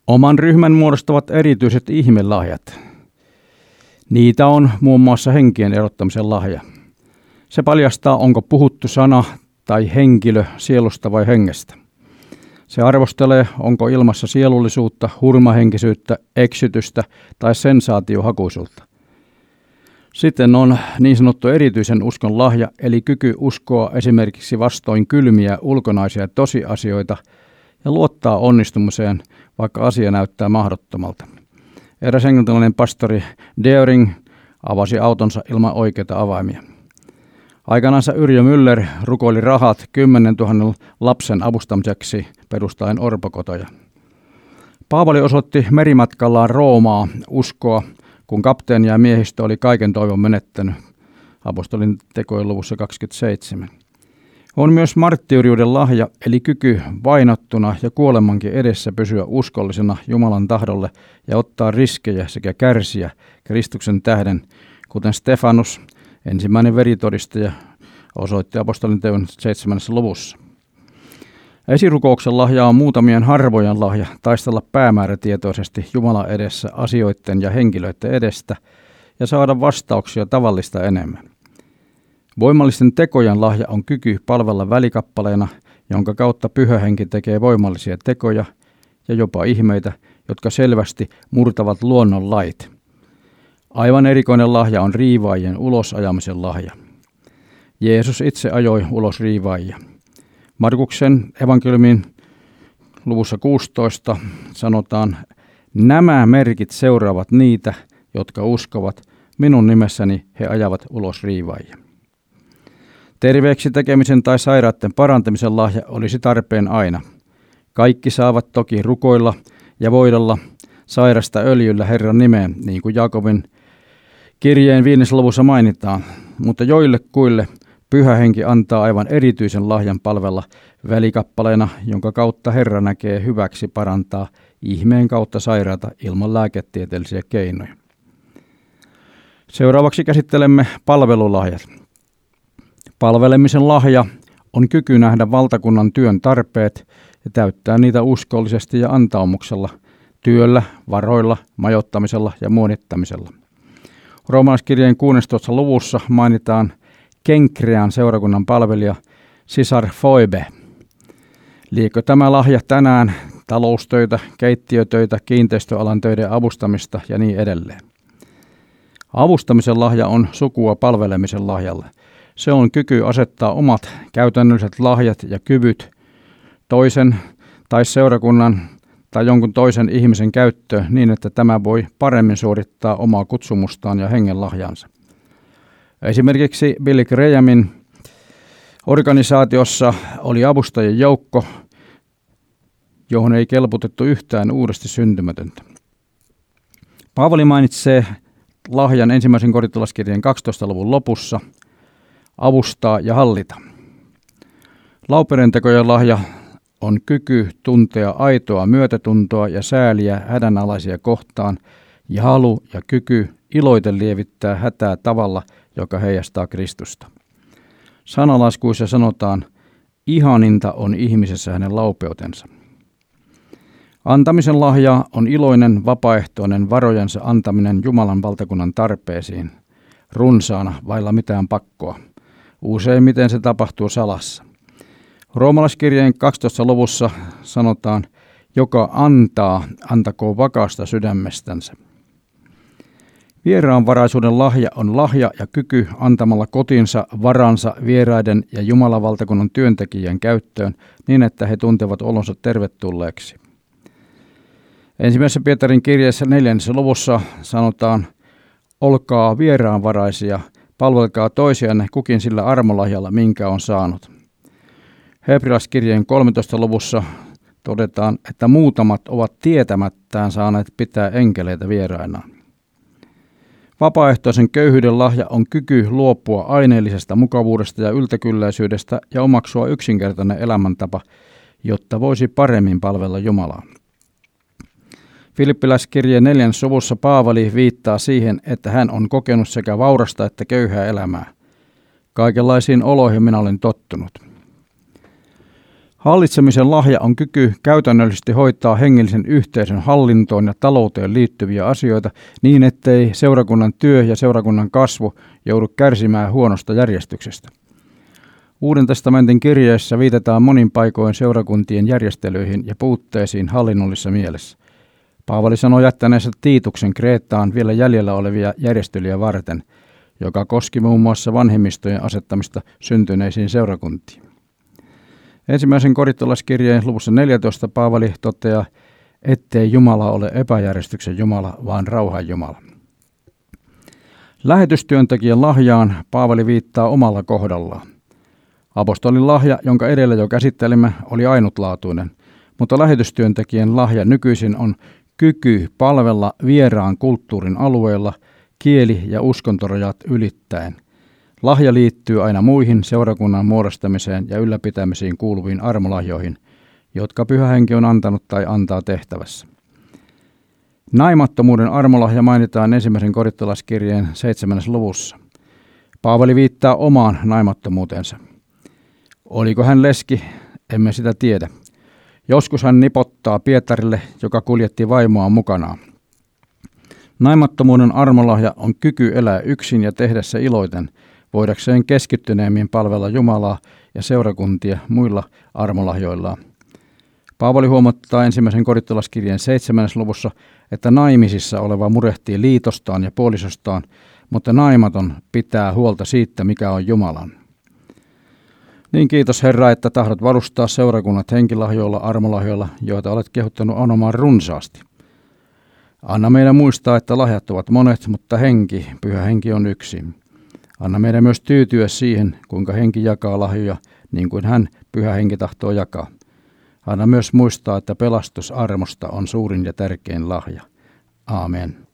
Oman ryhmän muodostavat erityiset ihmelahjat. Niitä on muun muassa henkien erottamisen lahja. Se paljastaa, onko puhuttu sana tai henkilö sielusta vai hengestä. Se arvostelee, onko ilmassa sielullisuutta, hurmahenkisyyttä, eksytystä tai sensaatiohakuisuutta. Sitten on niin sanottu erityisen uskon lahja, eli kyky uskoa esimerkiksi vastoin kylmiä ulkonaisia tosiasioita ja luottaa onnistumiseen, vaikka asia näyttää mahdottomalta. Eräs englantilainen pastori Deering avasi autonsa ilman oikeita avaimia. Aikanaan Yrjö Müller rukoili rahat 10 000 lapsen avustamiseksi perustaen orpokotoja. Paavali osoitti merimatkallaan Roomaa uskoa, kun kapteeni ja miehistö oli kaiken toivon menettänyt. Apostolin tekojen luvussa 27. On myös marttyyriuden lahja, eli kyky vainottuna ja kuolemankin edessä pysyä uskollisena Jumalan tahdolle ja ottaa riskejä sekä kärsiä Kristuksen tähden, kuten Stefanus, ensimmäinen veritodistaja, osoitti apostolin teon 7. luvussa. Esirukouksen lahja on muutamien harvojen lahja taistella päämäärätietoisesti Jumalan edessä asioiden ja henkilöiden edestä ja saada vastauksia tavallista enemmän. Voimallisten tekojen lahja on kyky palvella välikappaleena, jonka kautta Pyhä Henki tekee voimallisia tekoja ja jopa ihmeitä, jotka selvästi murtavat luonnon lait. Aivan erikoinen lahja on riivaajien ulosajamisen lahja. Jeesus itse ajoi ulos riivaajia. Markuksen evankeliumin luvussa 16 sanotaan, nämä merkit seuraavat niitä, jotka uskovat, minun nimessäni he ajavat ulos riivaajia. Terveeksi tekemisen tai sairaiden parantamisen lahja olisi tarpeen aina. Kaikki saavat toki rukoilla ja voidella sairasta öljyllä Herran nimeen, niin kuin Jaakobin kirjeen 5. luvussa mainitaan, mutta joillekuille Pyhä Henki antaa aivan erityisen lahjan palvella välikappaleena, jonka kautta Herra näkee hyväksi parantaa ihmeen kautta sairaata ilman lääketieteellisiä keinoja. Seuraavaksi käsittelemme palvelulahjat. Palvelemisen lahja on kyky nähdä valtakunnan työn tarpeet ja täyttää niitä uskollisesti ja antaumuksella, työllä, varoilla, majoittamisella ja muonittamisella. Roomalaiskirjeen 16. luvussa mainitaan Kenkrean seurakunnan palvelija Sisar Foibe. Liekö tämä lahja tänään taloustöitä, keittiötöitä, kiinteistöalan töiden avustamista ja niin edelleen. Avustamisen lahja on sukua palvelemisen lahjalle. Se on kyky asettaa omat käytännölliset lahjat ja kyvyt toisen tai seurakunnan tai jonkun toisen ihmisen käyttöön niin, että tämä voi paremmin suorittaa omaa kutsumustaan ja hengen lahjansa. Esimerkiksi Billy Grahamin organisaatiossa oli avustajien joukko, johon ei kelputettu yhtään uudesti syntymätöntä. Paavali mainitsee lahjan 1. korintolaiskirjeen 12. luvun lopussa, avustaa ja hallita. Lauperentekojen lahja on kyky tuntea aitoa myötätuntoa ja sääliä hädänalaisia kohtaan ja halu ja kyky iloiten lievittää hätää tavalla, joka heijastaa Kristusta. Sanalaskuissa sanotaan, ihaninta on ihmisessä hänen laupeutensa. Antamisen lahja on iloinen, vapaaehtoinen varojensa antaminen Jumalan valtakunnan tarpeisiin, runsaana, vailla mitään pakkoa. Useimmiten se tapahtuu salassa. Roomalaiskirjeen 12. luvussa sanotaan, joka antaa, antakoon vakaasta sydämestänsä. Vieraanvaraisuuden lahja on lahja ja kyky antamalla kotinsa, varansa vieraiden ja Jumalan valtakunnan työntekijän käyttöön niin, että he tuntevat olonsa tervetulleeksi. 1. Pietarin kirjeessä 4. luvussa sanotaan, olkaa vieraanvaraisia, palvelkaa toisianne kukin sillä armolahjalla, minkä on saanut. Hebrealaiskirjeen 13. luvussa todetaan, että muutamat ovat tietämättään saaneet pitää enkeleitä vierainaan. Vapaaehtoisen köyhyyden lahja on kyky luopua aineellisesta mukavuudesta ja yltäkylläisyydestä ja omaksua yksinkertainen elämäntapa, jotta voisi paremmin palvella Jumalaa. Filippiläiskirjeen 4. luvussa Paavali viittaa siihen, että hän on kokenut sekä vaurasta että köyhää elämää. Kaikenlaisiin oloihin minä olen tottunut. Hallitsemisen lahja on kyky käytännöllisesti hoitaa hengellisen yhteisön hallintoon ja talouteen liittyviä asioita niin, ettei seurakunnan työ ja seurakunnan kasvu joudu kärsimään huonosta järjestyksestä. Uuden testamentin kirjeessä viitataan monin paikoin seurakuntien järjestelyihin ja puutteisiin hallinnollisessa mielessä. Paavali sanoi jättäneensä Tiituksen Kreettaan vielä jäljellä olevia järjestelyjä varten, joka koski muun muassa vanhemmistojen asettamista syntyneisiin seurakuntiin. Ensimmäisen korintolaiskirjeen luvussa 14 Paavali toteaa, ettei Jumala ole epäjärjestyksen Jumala, vaan rauhan Jumala. Lähetystyöntekijän lahjaan Paavali viittaa omalla kohdallaan. Apostolin lahja, jonka edellä jo käsittelimme, oli ainutlaatuinen, mutta lähetystyöntekijän lahja nykyisin on kyky palvella vieraan kulttuurin alueella kieli- ja uskontorajat ylittäen. Lahja liittyy aina muihin seurakunnan muodostamiseen ja ylläpitämisiin kuuluviin armolahjoihin, jotka Pyhä Henki on antanut tai antaa tehtävässä. Naimattomuuden armolahja mainitaan ensimmäisen korintolaiskirjeen 7. luvussa. Paavali viittaa omaan naimattomuutensa. Oliko hän leski? Emme sitä tiedä. Joskus hän nipottaa Pietarille, joka kuljetti vaimoaan mukanaan. Naimattomuuden armolahja on kyky elää yksin ja tehdä se iloiten, voidakseen keskittyneemmin palvella Jumalaa ja seurakuntia muilla armolahjoillaan. Paavali huomattaa ensimmäisen korintolaiskirjeen 7. luvussa, että naimisissa oleva murehtii liitostaan ja puolisostaan, mutta naimaton pitää huolta siitä, mikä on Jumalan. Niin kiitos Herra, että tahdot varustaa seurakunnat henkilahjoilla, armolahjoilla, joita olet kehottanut anomaan runsaasti. Anna meidän muistaa, että lahjat ovat monet, mutta henki, Pyhä Henki on yksi. Anna meidän myös tyytyä siihen, kuinka henki jakaa lahjoja, niin kuin hän, Pyhä Henki, tahtoo jakaa. Anna myös muistaa, että pelastus armosta on suurin ja tärkein lahja. Aamen.